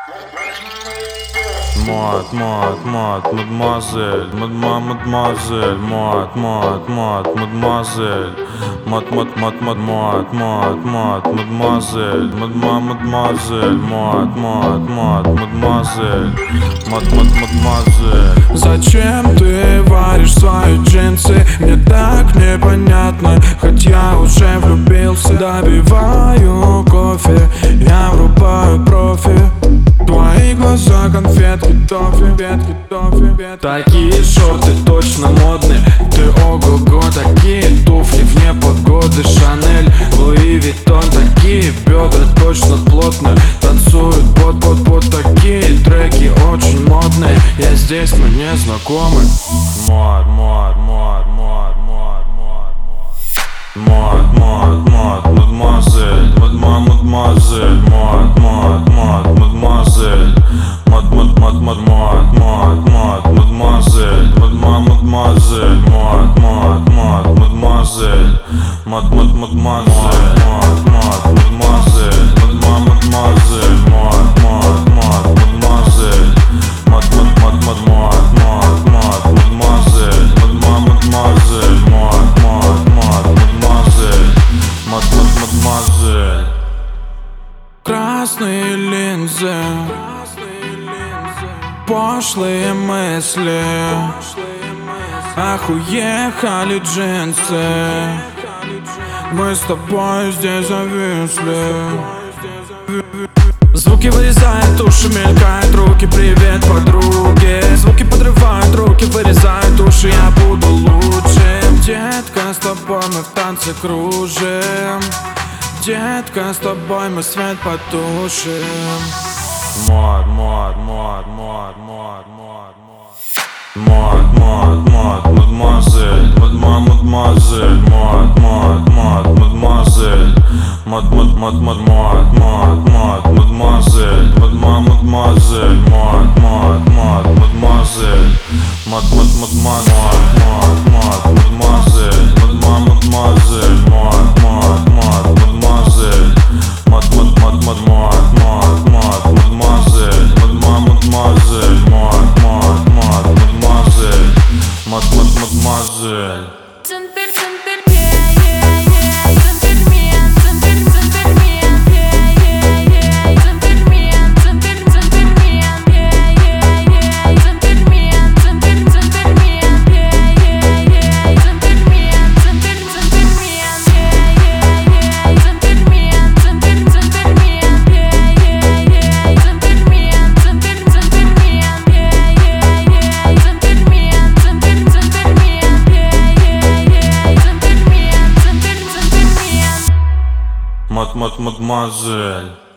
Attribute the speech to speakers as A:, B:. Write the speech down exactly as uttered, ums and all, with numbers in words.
A: Мод, мод, мод, мадемуазель, мадема, мадемуазель, мод, мод, мод, мадемуазель, мод, мод, мод, мод, мод, мод, мод, мадемуазель, мадема, мадемуазель, мод, мод, мод, мадемуазель, мод, мод, мадемуазель.
B: Зачем ты варишь свои джинсы? Мне так непонятно, хоть я уже влюбился. Добиваю кофе, я врубаю профи. Твои глаза конфетки, тофи, ветки, тофи. Такие шорты точно модные. Ты ого-го, такие туфли вне погоды. Шанель, Луи Виттон, такие бедра точно плотные. Танцуют под-под-под, такие треки очень модные. Я здесь, мы не знакомы.
A: Мод, мод, мод, мод, мод, мод, мод, мод, мод, мадемуазель, мадема, мадемуазель, мод, мод, мод, мадемуазель, мод, мод, мод, мод, мод, мод, мод, мадемуазель, мадема, мадемуазель, мод, мод, мод, мадемуазель, мод, мод, мадемуазель, мод, мод, мадемуазель, мадема, мадемуазель, мод, мод, мод, мадемуазель, мод, мод, мод, мод, мод, мод, мод, мадемуазель, мадема, мадемуазель, мод, мод, мод, мадемуазель, мод, мод, мадемуазель.
B: Красные линзы, пошлые мысли. Ах, уехали джинсы. Мы с тобой здесь зависли. Звуки вырезают уши, мелькают руки. Привет, подруги. Звуки подрывают руки, вырезают уши. Я буду лучшим. Детка, с тобой мы в танце кружим. Детка, с тобой мы свет потушим.
A: Мод, мод, мод, мод, мод, мод, мод, мод, мод, мадемуазель, мадема, мадемуазель, мод, мод, мод, мадемуазель, мод, мод, мод, мод, мод, мод, мод, мадемуазель, мадема, мадемуазель, мод, мод, мод, мадемуазель, мод, мод, мод, мод, мод, мод, мадемуазель, мадема, мадемуазель, мод, мод, мод, мадемуазель, мод, мод, мод, мод, мод, мод, мод, мадемуазель, мадема, мадемуазель, мод, мод, мод, мадемуазель, мод, мод, мадемуазель. Мод, мод, мадемуазель.